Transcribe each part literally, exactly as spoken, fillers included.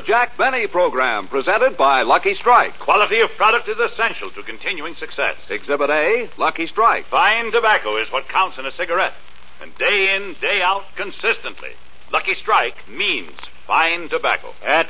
Jack Benny program, presented by Lucky Strike. Quality of product is essential to continuing success. Exhibit A, Lucky Strike. Fine tobacco is what counts in a cigarette. And day in, day out, consistently, Lucky Strike means fine tobacco.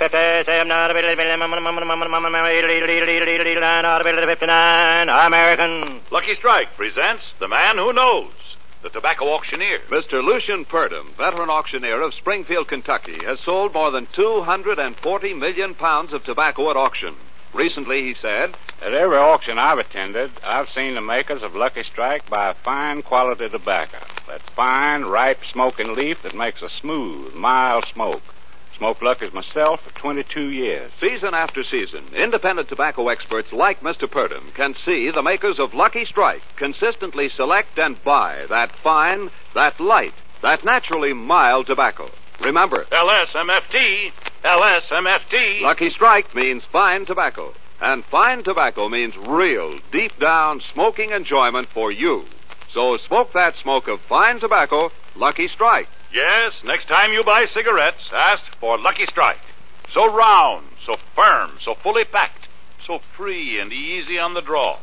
American. Lucky Strike presents The Man Who Knows, the tobacco auctioneer. Mister Lucian Purdom, veteran auctioneer of Springfield, Kentucky, has sold more than two hundred forty million pounds of tobacco at auction. Recently, he said, "At every auction I've attended, I've seen the makers of Lucky Strike buy fine quality tobacco. That fine, ripe, smoking leaf that makes a smooth, mild smoke. Smoked Lucky's myself for twenty-two years. Season after season, independent tobacco experts like Mister Purdom can see the makers of Lucky Strike consistently select and buy that fine, that light, that naturally mild tobacco. Remember, L S M F T, L S M F T. Lucky Strike means fine tobacco. And fine tobacco means real, deep-down smoking enjoyment for you. So smoke that smoke of fine tobacco, Lucky Strike. Yes, next time you buy cigarettes, ask for Lucky Strike. So round, so firm, so fully packed, so free and easy on the draw.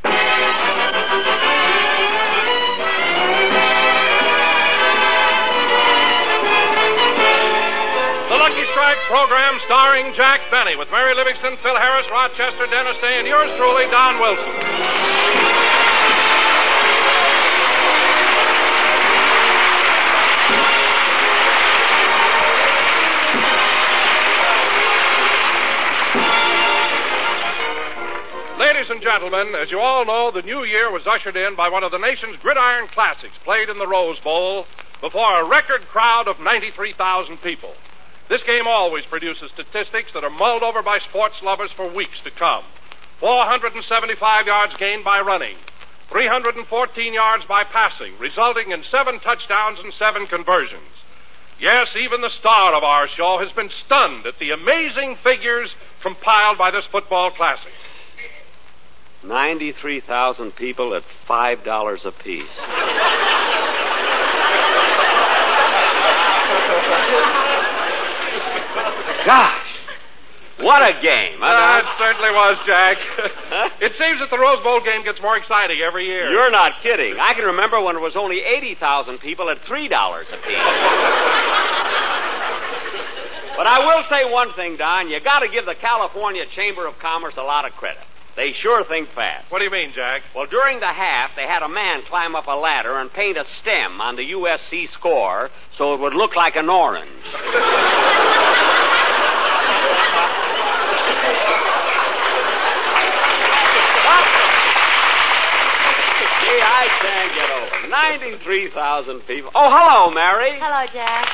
The Lucky Strike program starring Jack Benny with Mary Livingston, Phil Harris, Rochester, Dennis Day, and yours truly, Don Wilson. Ladies and gentlemen, as you all know, the new year was ushered in by one of the nation's gridiron classics played in the Rose Bowl before a record crowd of ninety-three thousand people. This game always produces statistics that are mulled over by sports lovers for weeks to come. four hundred seventy-five yards gained by running, three hundred fourteen yards by passing, resulting in seven touchdowns and seven conversions. Yes, even the star of our show has been stunned at the amazing figures compiled by this football classic. ninety-three thousand people at five dollars apiece. Gosh, what a game. Huh, Uh, Don? it certainly was, Jack. It seems that the Rose Bowl game gets more exciting every year. You're not kidding. I can remember when it was only eighty thousand people at three dollars apiece. But I will say one thing, Don. You got to give the California Chamber of Commerce a lot of credit. They sure think fast. What do you mean, Jack? Well, during the half, they had a man climb up a ladder and paint a stem on the U S C score so it would look like an orange. Gee, I can't get over it. ninety-three thousand people. Oh, hello, Mary. Hello, Jack.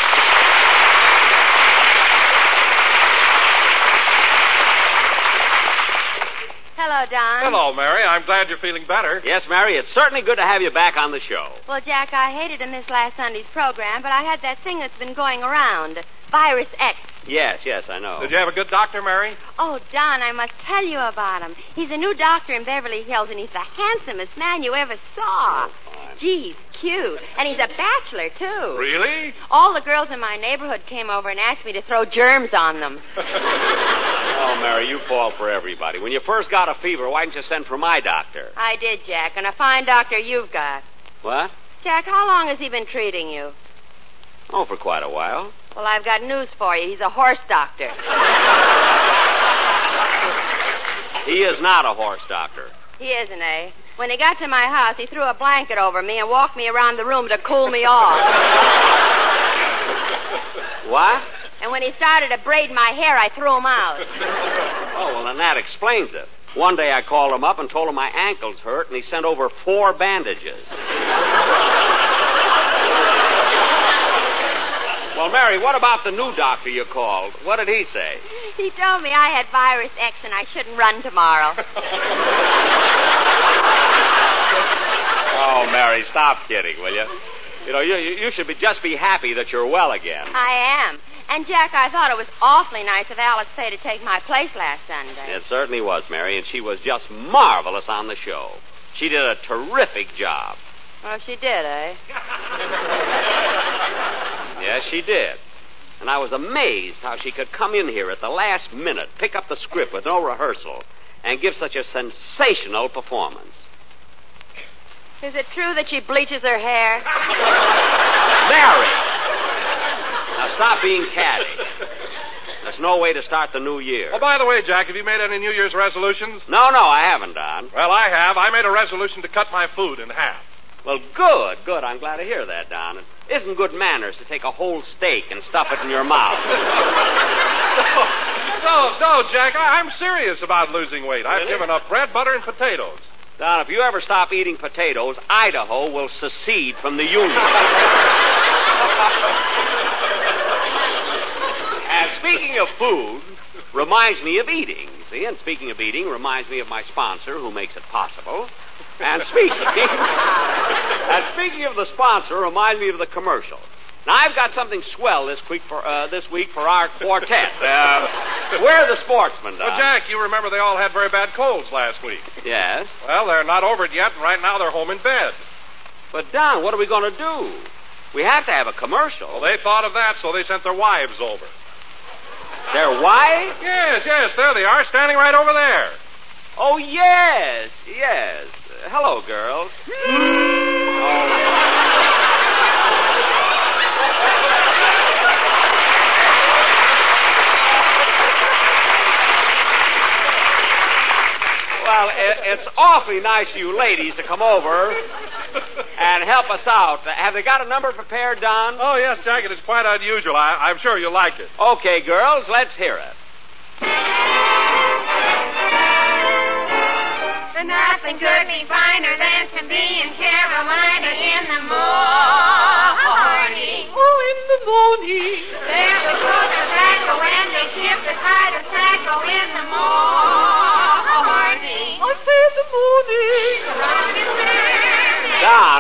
Hello, Don. Hello, Mary. I'm glad you're feeling better. Yes, Mary, it's certainly good to have you back on the show. Well, Jack, I hated to miss last Sunday's program, but I had that thing that's been going around, Virus X. Yes, yes, I know. Did you have a good doctor, Mary? Oh, Don, I must tell you about him. He's a new doctor in Beverly Hills, and he's the handsomest man you ever saw. Oh, fine. Gee, he's cute. And he's a bachelor, too. Really? All the girls in my neighborhood came over and asked me to throw germs on them. Oh, Mary, you fall for everybody. When you first got a fever, why didn't you send for my doctor? I did, Jack, and a fine doctor you've got. What? Jack, how long has he been treating you? Oh, for quite a while. Well, I've got news for you. He's a horse doctor. He is not a horse doctor. He isn't, eh? When he got to my house, he threw a blanket over me and walked me around the room to cool me off. What? And when he started to braid my hair, I threw him out. Oh, well, then that explains it. One day I called him up and told him my ankles hurt, and he sent over four bandages. Well, Mary, what about the new doctor you called? What did he say? He told me I had virus X and I shouldn't run tomorrow. Oh, Mary, stop kidding, will you? You know, you, you should be just be happy that you're well again. I am. And, Jack, I thought it was awfully nice of Alice Faye to take my place last Sunday. It certainly was, Mary, and she was just marvelous on the show. She did a terrific job. Well, she did, eh? Yes, she did. And I was amazed how she could come in here at the last minute, pick up the script with no rehearsal, and give such a sensational performance. Is it true that she bleaches her hair? Mary! Now stop being catty. There's no way to start the new year. Oh, by the way, Jack, have you made any New Year's resolutions? No, no, I haven't, Don. Well, I have. I made a resolution to cut my food in half. Well, good, good. I'm glad to hear that, Don. It isn't good manners to take a whole steak and stuff it in your mouth. No, no, Jack, I, I'm serious about losing weight. I've Really? given up bread, butter, and potatoes. Don, if you ever stop eating potatoes, Idaho will secede from the Union. And speaking of food, reminds me of eating. See, and speaking of eating, reminds me of my sponsor who makes it possible. And speaking, and speaking of the sponsor, reminds me of the commercial. Now I've got something swell this week for uh, this week for our quartet. Uh, we're the sportsmen, Don. Well, Jack, you remember they all had very bad colds last week. Yes, Well, they're not over it yet, and right now they're home in bed. but Don, what are we going to do? We have to have a commercial. Well, they thought of that, so they sent their wives over. Their wives? Yes, yes, there they are, standing right over there. Oh yes, yes. Uh, hello, girls. Well, it, it's awfully nice of you ladies to come over and help us out. Uh, Have they got a number prepared, Don? Oh, yes, Jack, it is quite unusual. I, I'm sure you'll like it. Okay, girls, let's hear it. But nothing could be finer than to be in Carolina in the morning. Oh, in the morning. There's a boat of tobacco and they ship the tide of tobacco in the morning. I say the morning. Don.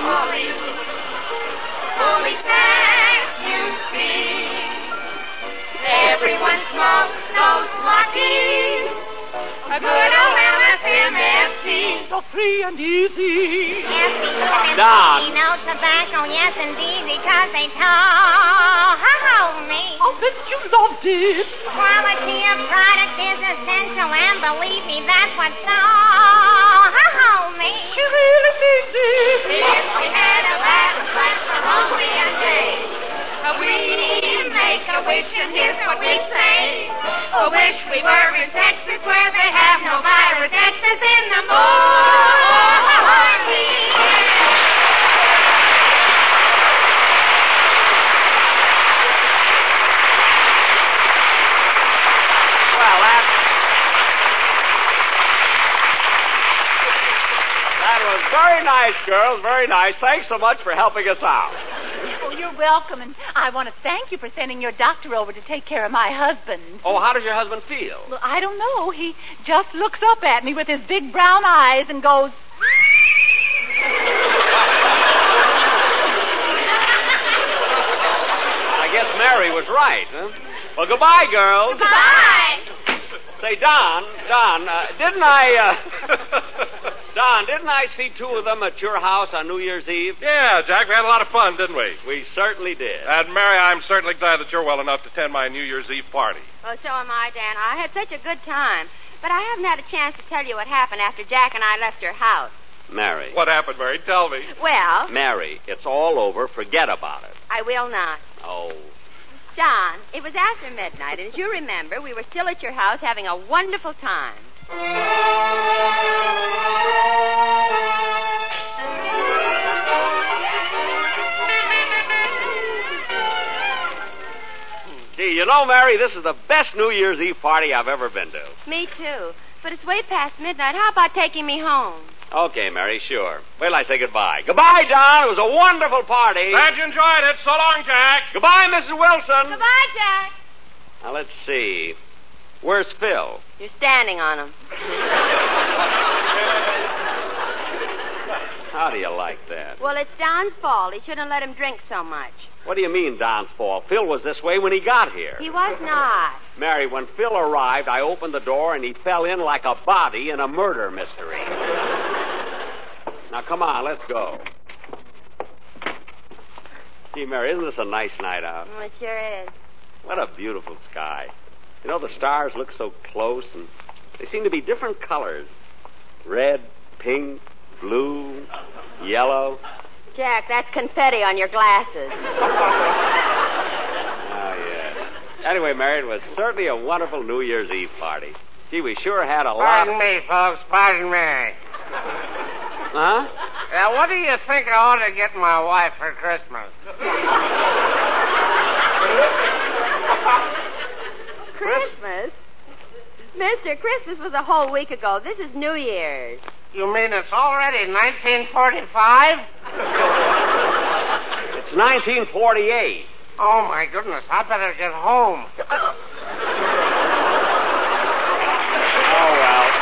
Fully packed, you see. Everyone smokes those Luckies. A good old L S M F T. So free and easy. Yes, we do. Don. No tobacco, yes indeed, because they told me. I'll bet you loved it. Quality of product is essential, and believe me, that's what sold me. She really means it. If we had a laugh, but for only a day, we make a wish, and here's what we say. A wish we were in Texas, where they have no virus, Texas in the morning. Well, that, that was very nice, girls, very nice. Thanks so much for helping us out. Oh, you're welcome, and I want to thank you for sending your doctor over to take care of my husband. Oh, how does your husband feel? Well, I don't know. He just looks up at me with his big brown eyes and goes... I guess Mary was right, huh? Well, goodbye, girls. Bye. Say, Don, Don, uh, didn't I, uh, Don, didn't I see two of them at your house on New Year's Eve? Yeah, Jack, we had a lot of fun, didn't we? We certainly did. And, Mary, I'm certainly glad that you're well enough to attend my New Year's Eve party. Well, so am I, Dan. I had such a good time. But I haven't had a chance to tell you what happened after Jack and I left your house. Mary. What happened, Mary? Tell me. Well, Mary, it's all over. Forget about it. I will not. Oh. Don, it was after midnight, and as you remember, we were still at your house having a wonderful time. Gee, you know, Mary, this is the best New Year's Eve party I've ever been to. Me too. But it's way past midnight. How about taking me home? Okay, Mary, sure. Wait till I say goodbye. Goodbye, Don. It was a wonderful party. Glad you enjoyed it. So long, Jack. Goodbye, Missus Wilson. Goodbye, Jack. Now, let's see. Where's Phil? You're standing on him. How do you like that? Well, it's Don's fault. He shouldn't let him drink so much. What do you mean, Don's fault? Phil was this way when he got here. He was not. Mary, when Phil arrived, I opened the door and he fell in like a body in a murder mystery. Now, come on, let's go. Gee, Mary, isn't this a nice night out? Oh, it sure is. What a beautiful sky. You know, the stars look so close, and they seem to be different colors. Red, pink, blue, yellow. Jack, that's confetti on your glasses. Oh, yes. Anyway, Mary, it was certainly a wonderful New Year's Eve party. Gee, we sure had a lot Pardon me, folks. Pardon me. Huh? Now, what do you think I ought to get my wife for Christmas? Christmas? Mister, Christmas was a whole week ago. This is New Year's. You mean it's already nineteen forty-five? It's nineteen forty-eight. Oh, my goodness. I better get home. Oh,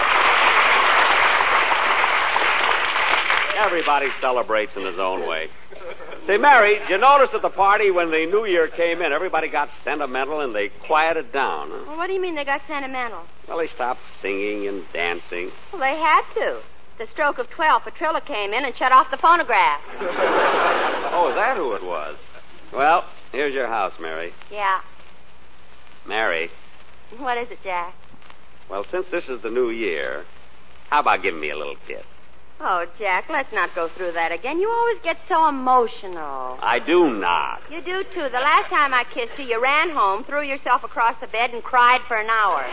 well. Everybody celebrates in his own way. Say, Mary, did you notice at the party when the New Year came in, everybody got sentimental and they quieted down, huh? Well, what do you mean they got sentimental? Well, they stopped singing and dancing. Well, they had to. The stroke of twelve, Petrilla came in and shut off the phonograph. Oh, is that who it was? Well, here's your house, Mary. Yeah. Mary. What is it, Jack? Well, since this is the new year, how about giving me a little kiss? Oh, Jack, let's not go through that again. You always get so emotional. I do not. You do, too. The last time I kissed you, you ran home, threw yourself across the bed, and cried for an hour.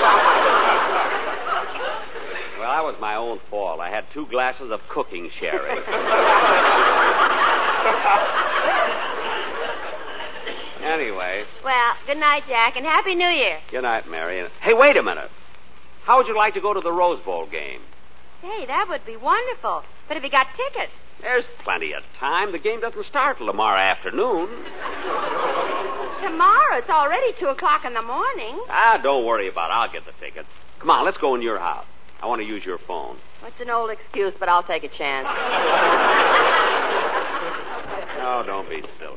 Well, that was my own fault. I had two glasses of cooking sherry. Anyway. Well, good night, Jack, and Happy New Year. Good night, Mary. Hey, wait a minute. How would you like to go to the Rose Bowl game? Hey, that would be wonderful. But have you got tickets? There's plenty of time. The game doesn't start till tomorrow afternoon. Tomorrow? It's already two o'clock in the morning. Ah, don't worry about it. I'll get the tickets. Come on, let's go in your house. I want to use your phone. It's an old excuse, but I'll take a chance. No, don't be silly.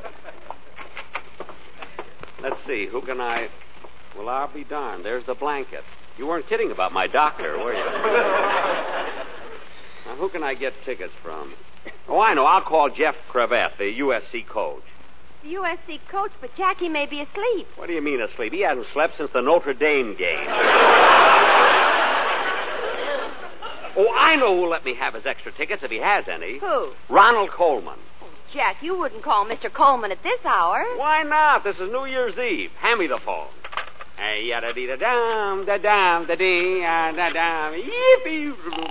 Let's see, who can I... Well, I'll be darned. There's the blanket. You weren't kidding about my doctor, were you? Now, who can I get tickets from? Oh, I know. I'll call Jeff Crevette, the U S C coach. The U S C coach, but Jackie may be asleep. What do you mean asleep? He hasn't slept since the Notre Dame game. Oh, I know who'll let me have his extra tickets if he has any. Who? Ronald Coleman. Oh, Jack, you wouldn't call Mister Coleman at this hour. Why not? This is New Year's Eve. Hand me the phone. Hey, yada dee da dum da dum da dee da dum yippee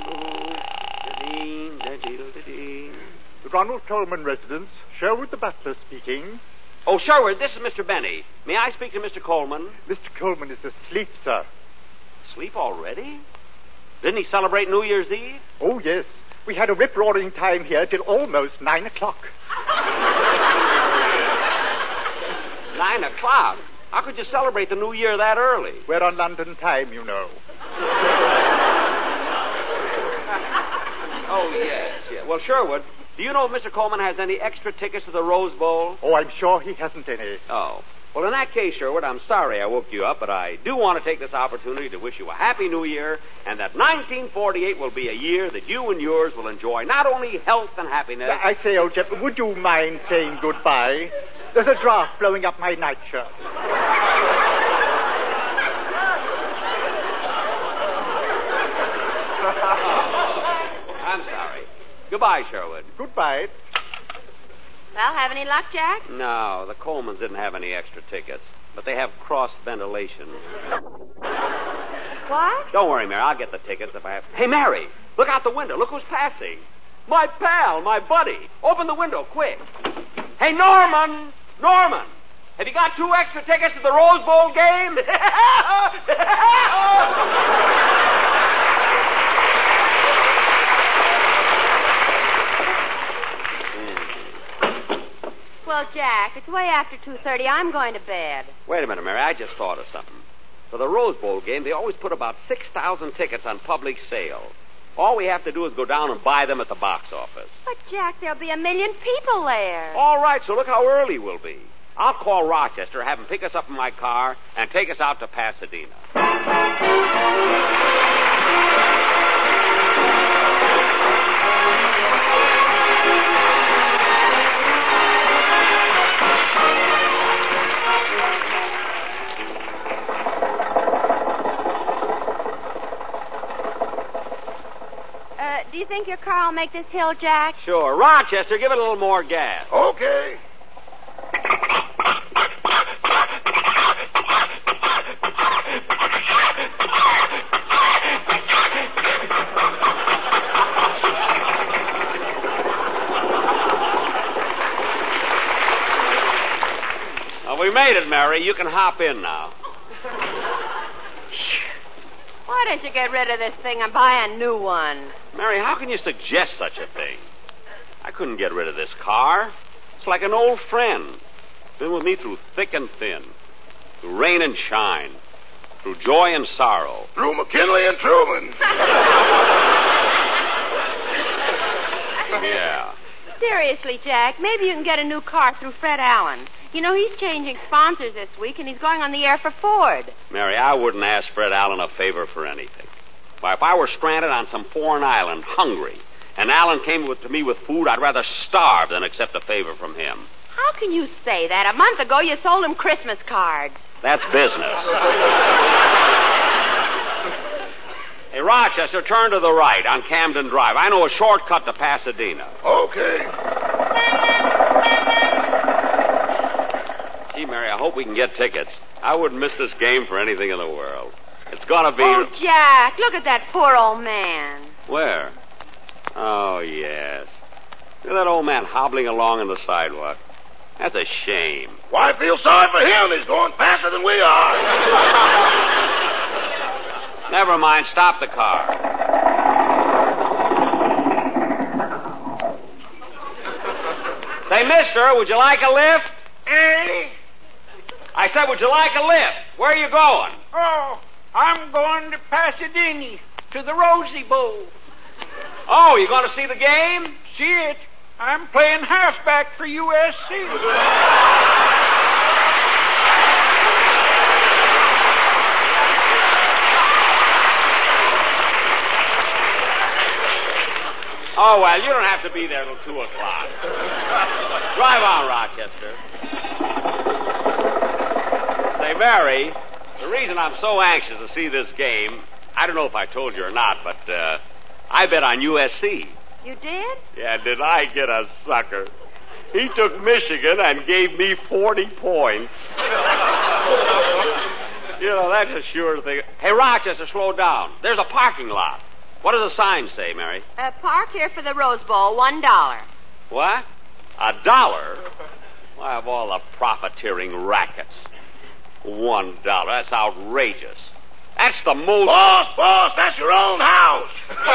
da dee da dee. The Ronald Coleman residence. Sherwood the butler speaking. Oh, Sherwood, this is Mister Benny. May I speak to Mister Coleman? Mister Coleman is asleep, sir. Asleep already? Didn't he celebrate New Year's Eve? Oh, yes. We had a rip-roaring time here till almost nine o'clock. Nine o'clock? How could you celebrate the New Year that early? We're on London time, you know. Oh, yes, yes. Well, Sherwood, do you know if Mister Coleman has any extra tickets to the Rose Bowl? Oh, I'm sure he hasn't any. Oh. Well, in that case, Sherwood, I'm sorry I woke you up, but I do want to take this opportunity to wish you a happy New Year, and that nineteen forty-eight will be a year that you and yours will enjoy not only health and happiness... I say, old Jeff, would you mind saying goodbye? There's a draft blowing up my nightshirt. I'm sorry. Goodbye, Sherwood. Goodbye. Well, have any luck, Jack? No, the Colemans didn't have any extra tickets, but they have cross ventilation. What? Don't worry, Mary. I'll get the tickets if I have... Hey, Mary, look out the window. Look who's passing. My pal, my buddy. Open the window, quick. Hey, Norman! Norman! Have you got two extra tickets to the Rose Bowl game? Well, Jack, it's way after two thirty. I'm going to bed. Wait a minute, Mary. I just thought of something. For the Rose Bowl game, they always put about six thousand tickets on public sale. All we have to do is go down and buy them at the box office. But, Jack, there'll be a million people there. All right, so look how early we'll be. I'll call Rochester, have him pick us up in my car, and take us out to Pasadena. think your car will make this hill, Jack? Sure. Rochester, give it a little more gas. Okay. Well, we made it, Mary. You can hop in now. Why don't you get rid of this thing and buy a new one? Mary, how can you suggest such a thing? I couldn't get rid of this car. It's like an old friend. Been with me through thick and thin, through rain and shine, through joy and sorrow. Through McKinley and Truman. Yeah. Seriously, Jack, maybe you can get a new car through Fred Allen. You know, he's changing sponsors this week, and he's going on the air for Ford. Mary, I wouldn't ask Fred Allen a favor for anything. Why, if I were stranded on some foreign island, hungry, and Allen came with, to me with food, I'd rather starve than accept a favor from him. How can you say that? A month ago, you sold him Christmas cards. That's business. Hey, Rochester, turn to the right on Camden Drive. I know a shortcut to Pasadena. Okay. Gee, Mary, I hope we can get tickets. I wouldn't miss this game for anything in the world. It's gonna be... Oh, Jack, look at that poor old man. Where? Oh, yes. Look at that old man hobbling along on the sidewalk. That's a shame. Why feel sorry for him? He's going faster than we are. Never mind. Stop the car. Say, mister, would you like a lift? Eh? I said, would you like a lift? Where are you going? Oh, I'm going to Pasadena, to the Rosie Bowl. Oh, you going to see the game? See it? I'm playing halfback for U S C. Oh, well, you don't have to be there till two o'clock. Drive on, Rochester. Say, Mary, the reason I'm so anxious to see this game, I don't know if I told you or not, but uh, I bet on U S C. You did? Yeah, did I get a sucker? He took Michigan and gave me forty points. You know, that's a sure thing. Hey, Rochester, slow down. There's a parking lot. What does the sign say, Mary? Uh, park here for the Rose Bowl, one dollar. What? A dollar? Why, of all the profiteering rackets. One dollar. That's outrageous. That's the most... Boss, boss, that's your own house.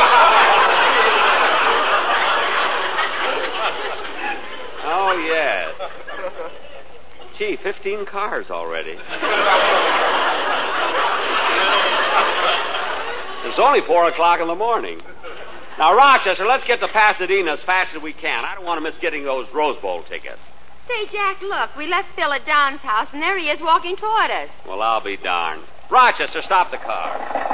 Oh, yes. Gee, fifteen cars already. It's only four o'clock in the morning. Now, Rochester, let's get to Pasadena as fast as we can. I don't want to miss getting those Rose Bowl tickets. Say, Jack, look, we left Phil at Don's house, and there he is walking toward us. Well, I'll be darned. Rochester, stop the car.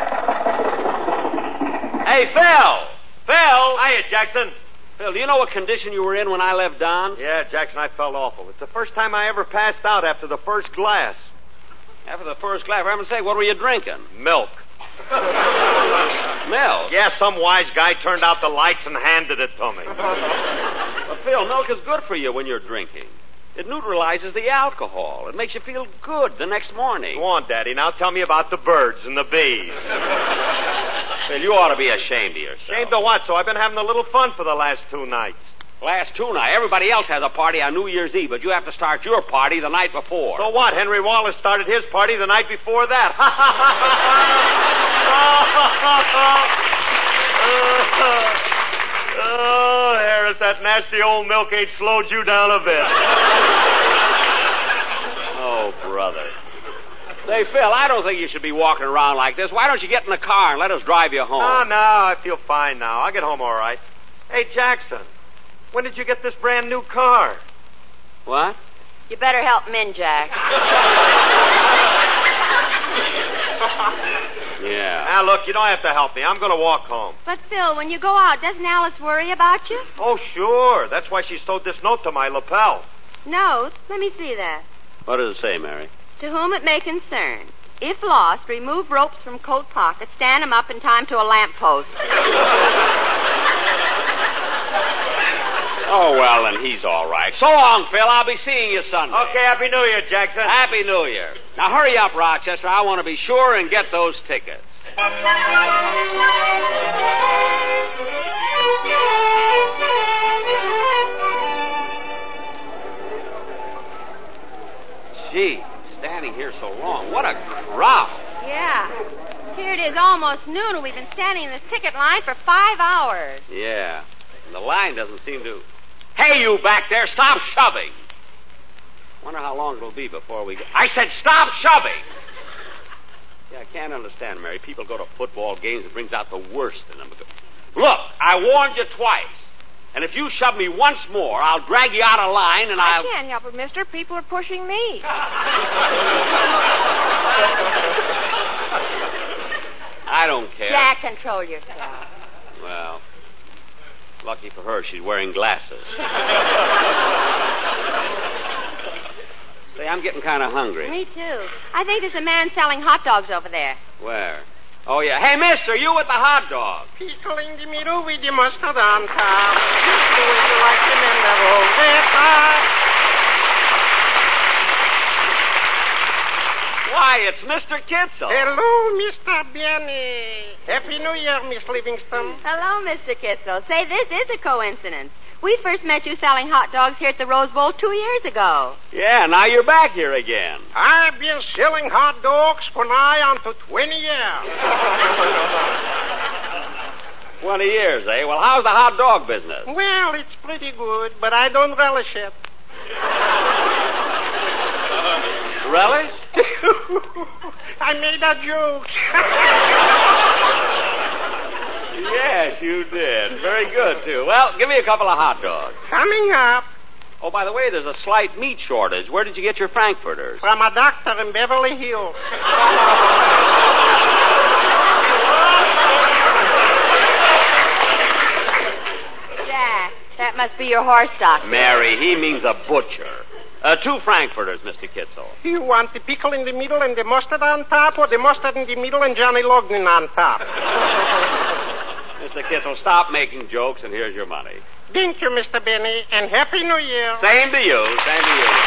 Hey, Phil! Phil! Hiya, Jackson. Phil, do you know what condition you were in when I left Don's? Yeah, Jackson, I felt awful. It's the first time I ever passed out after the first glass. After the first glass, for heaven's sake, what were you drinking? Milk. Milk? Yeah, some wise guy turned out the lights and handed it to me. But, Phil, milk is good for you when you're drinking. It neutralizes the alcohol. It makes you feel good the next morning. Go on, Daddy. Now tell me about the birds and the bees. Phil, you ought to be ashamed of yourself. Ashamed of what? So I've been having a little fun for the last two nights. Last two nights. Everybody else has a party on New Year's Eve, but you have to start your party the night before. So what? Henry Wallace started his party the night before that. Oh, Harris, that nasty old milk ain't slowed you down a bit. Oh, brother. Say, Phil, I don't think you should be walking around like this. Why don't you get in the car and let us drive you home? Oh, no, I feel fine now. I'll get home all right. Hey, Jackson, when did you get this brand new car? What? You better help him in, Jack. Yeah. Now, look, you don't have to help me. I'm going to walk home. But, Phil, when you go out, doesn't Alice worry about you? Oh, sure. That's why she sewed this note to my lapel. Note? Let me see that. What does it say, Mary? To whom it may concern. If lost, remove ropes from coat pockets, stand them up in time to a lamp post. Oh, well, then he's all right. So long, Phil. I'll be seeing you Sunday. Okay, Happy New Year, Jackson. Happy New Year. Now, hurry up, Rochester. I want to be sure and get those tickets. Gee, standing here so long. What a crowd. Yeah. Here it is almost noon, and we've been standing in this ticket line for five hours. Yeah. And the line doesn't seem to... Hey, you back there, stop shoving. Wonder how long it'll be before we get... I said stop shoving! Yeah, I can't understand, Mary. People go to football games. It brings out the worst in them. Look, I warned you twice. And if you shove me once more, I'll drag you out of line and I'll... I can't help it, mister. People are pushing me. I don't care. Jack, control yourself. Well, lucky for her, she's wearing glasses. Say, I'm getting kind of hungry. Me too. I think there's a man selling hot dogs over there. Where? Oh, yeah. Hey, mister, you with the hot dog. Pickle in the middle with the mustard on top. Pickle with the like the men that roll their top. Why, it's Mister Kitzel. Hello, Mister Benny. Happy New Year, Miss Livingston. Hello, Mister Kitzel. Say, this is a coincidence. We first met you selling hot dogs here at the Rose Bowl two years ago. Yeah, now you're back here again. I've been selling hot dogs for nigh on to twenty years. Twenty years, eh? Well, how's the hot dog business? Well, it's pretty good, but I don't relish it. Relish? I made a joke. Yes, you did. Very good, too. Well, give me a couple of hot dogs. Coming up. Oh, by the way, there's a slight meat shortage. Where did you get your frankfurters? From a doctor in Beverly Hills. Jack, that must be your horse doctor. Mary, he means a butcher. Uh, two frankfurters, Mister Kitzel. You want the pickle in the middle and the mustard on top, or the mustard in the middle and Johnny Logan on top? Mister Kitzel, stop making jokes, and here's your money. Thank you, Mister Benny, and Happy New Year. Same to you. Same to you.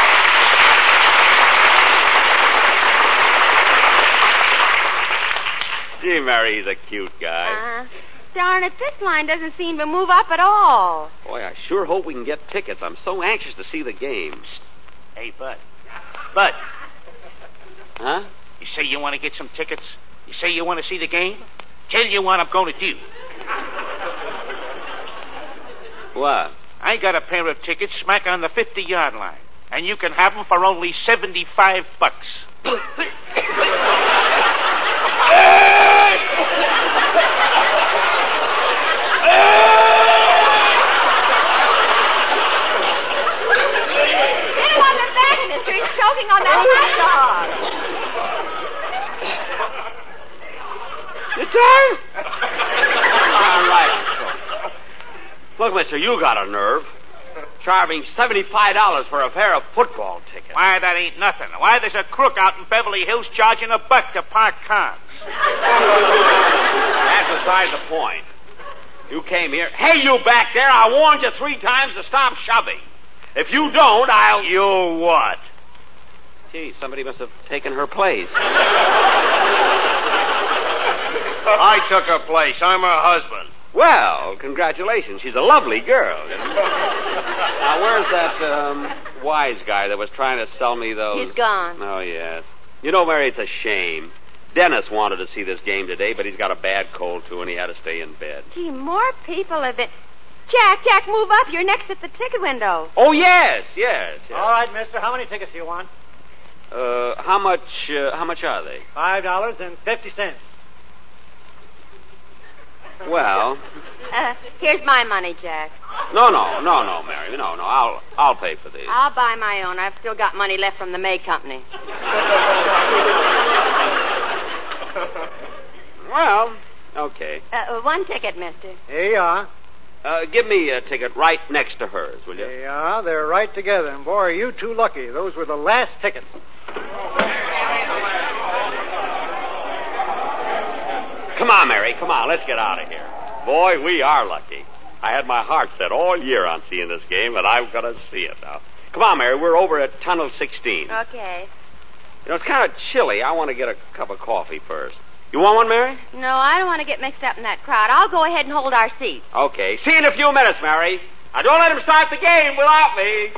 Gee, Mary, he's a cute guy. Uh-huh. Darn it, this line doesn't seem to move up at all. Boy, I sure hope we can get tickets. I'm so anxious to see the game. Hey, Bud. Bud. Huh? You say you want to get some tickets? You say you want to see the game? Tell you what I'm going to do. What? I got a pair of tickets smack on the fifty-yard line, and you can have them for only seventy-five bucks. He's choking on that hot dog. You turn? All right. Look, mister, you got a nerve. Charging seventy-five dollars for a pair of football tickets. Why, that ain't nothing. Why, there's a crook out in Beverly Hills charging a buck to park cars. That's beside the point. You came here. Hey, you back there, I warned you three times to stop shoving. If you don't, I'll... You what? Gee, somebody must have taken her place. I took her place. I'm her husband. Well, congratulations. She's a lovely girl. You know? Now, where's that um, wise guy that was trying to sell me those... He's gone. Oh, yes. You know, Mary, it's a shame. Dennis wanted to see this game today, but he's got a bad cold, too, and he had to stay in bed. Gee, more people have been... Jack, Jack, move up. You're next at the ticket window. Oh, yes, yes, yes. All right, mister. How many tickets do you want? Uh, how much, uh, how much are they? Five dollars and fifty cents. Well... Uh, here's my money, Jack. No, no, no, no, Mary. No, no. I'll, I'll pay for these. I'll buy my own. I've still got money left from the May Company. Well, okay. Uh, one ticket, mister. Here you are. Uh, give me a ticket right next to hers, will you? Here you are. They're right together. And, boy, are you too lucky. Those were the last tickets. Come on, Mary. Come on. Let's get out of here. Boy, we are lucky. I had my heart set all year on seeing this game, and I'm going to see it now. Come on, Mary. We're over at Tunnel sixteen. Okay. You know, it's kind of chilly. I want to get a cup of coffee first. You want one, Mary? No, I don't want to get mixed up in that crowd. I'll go ahead and hold our seats. Okay. See you in a few minutes, Mary. Now, don't let him start the game without me.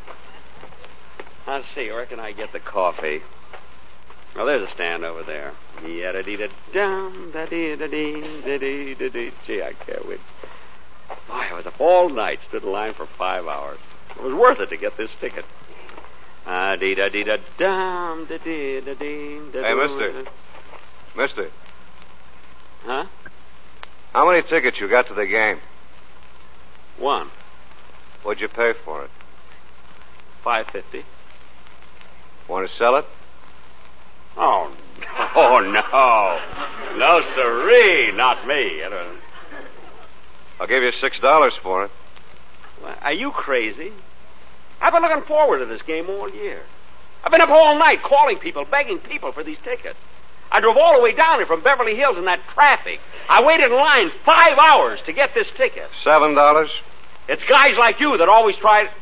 Let's see. Where can I get the coffee? Oh, there's a stand over there. Yada-dee-da-dum, da-dee-da-dee, da-dee-da-dee. Gee, I can't wait. Boy, I was up all night, stood in line for five hours. It was worth it to get this ticket. Ah-dee-da-dee-da-dum, da-dee-da-dee, da-dee. Hey, mister. Mister. Huh? How many tickets you got to the game? One. What'd you pay for it? Five fifty. Want to sell it? Oh, oh no. No, sirree, not me. I don't... I'll give you six dollars for it. Well, are you crazy? I've been looking forward to this game all year. I've been up all night calling people, begging people for these tickets. I drove all the way down here from Beverly Hills in that traffic. I waited in line five hours to get this ticket. Seven dollars? It's guys like you that always try to...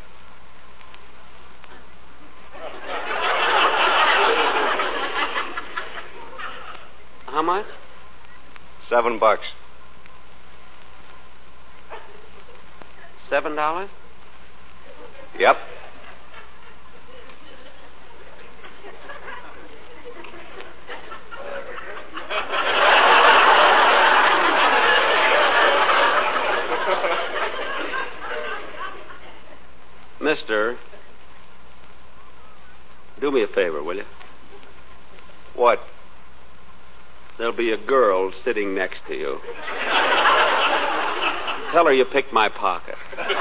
How much? Seven bucks. Seven dollars? Yep. Mister, do me a favor, will you? What? There'll be a girl sitting next to you. Tell her you picked my pocket.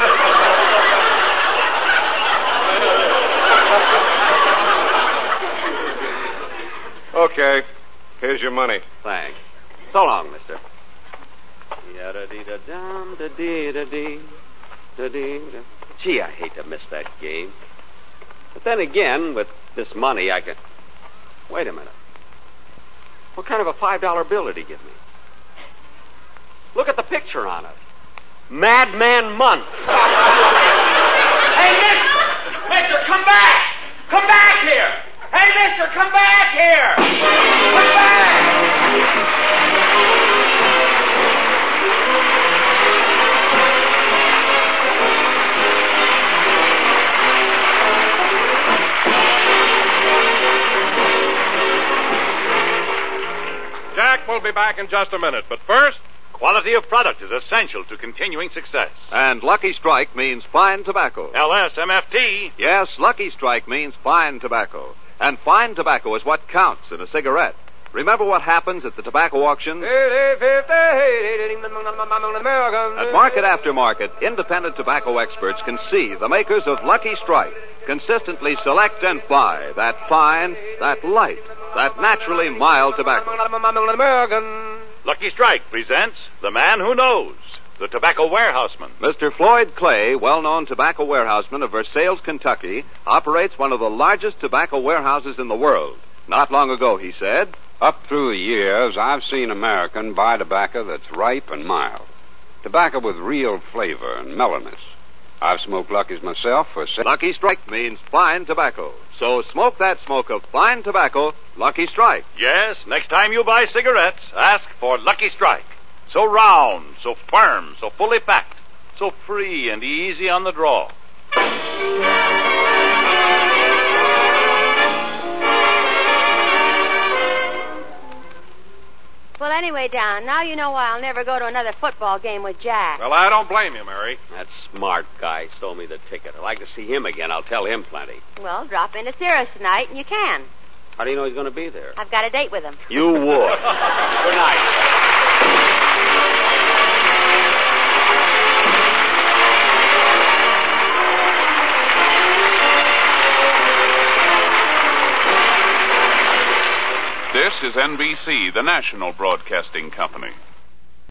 Okay. Here's your money. Thanks. So long, mister. Yada-dee-da-dum, da-dee-da-dee, da-dee-da. Gee, I hate to miss that game. But then again, with this money, I can... Wait a minute. What kind of a five dollar bill did he give me? Look at the picture on it. Madman Month. Hey, mister! Mister, come back! Come back here! Hey, mister, come back here! Come back! Jack will be back in just a minute, but first... Quality of product is essential to continuing success. And Lucky Strike means fine tobacco. L S M F T. Yes, Lucky Strike means fine tobacco. And fine tobacco is what counts in a cigarette. Remember what happens at the tobacco auctions? At market after market, independent tobacco experts can see the makers of Lucky Strike consistently select and buy that fine, that light, that naturally mild tobacco. Lucky Strike presents The Man Who Knows, the tobacco warehouseman. Mister Floyd Clay, well-known tobacco warehouseman of Versailles, Kentucky, operates one of the largest tobacco warehouses in the world. Not long ago, he said, up through the years, I've seen American buy tobacco that's ripe and mild. Tobacco with real flavor and mellowness. I've smoked Lucky's myself for... Se- Lucky Strike means fine tobacco. So smoke that smoke of fine tobacco, Lucky Strike. Yes, next time you buy cigarettes, ask for Lucky Strike. So round, so firm, so fully packed, so free and easy on the draw. Well, anyway, Don, now you know why I'll never go to another football game with Jack. Well, I don't blame you, Mary. That smart guy stole me the ticket. I'd like to see him again. I'll tell him plenty. Well, drop into Cirrus tonight, and you can. How do you know he's going to be there? I've got a date with him. You would. Good night. This is N B C, the national broadcasting company.